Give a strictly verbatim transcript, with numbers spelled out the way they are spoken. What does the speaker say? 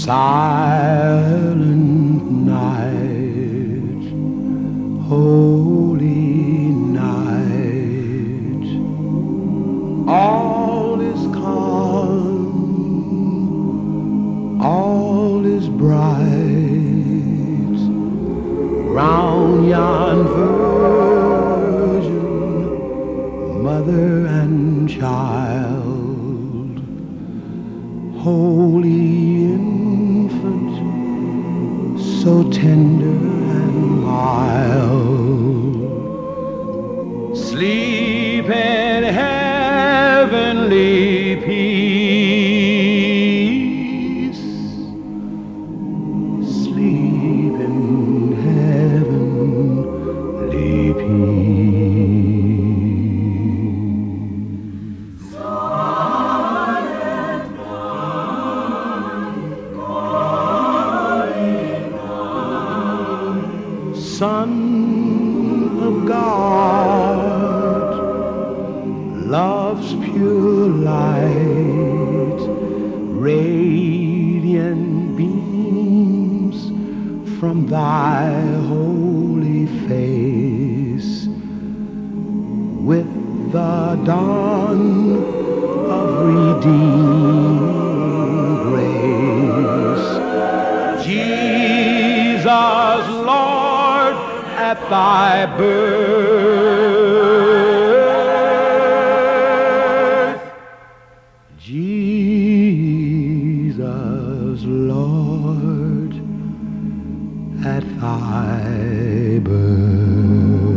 Silent night, holy night, all is calm, all is bright, round yon virgin, mother and child, holy so tender and mild, sleep in heavenly peace, sleep in heavenly peace. Silent night, Son of God, love's pure light, radiant beams from thy holy face. With the dawn of redeeming grace, Jesus, Lord, at thy birth, Jesus, Lord, at thy birth.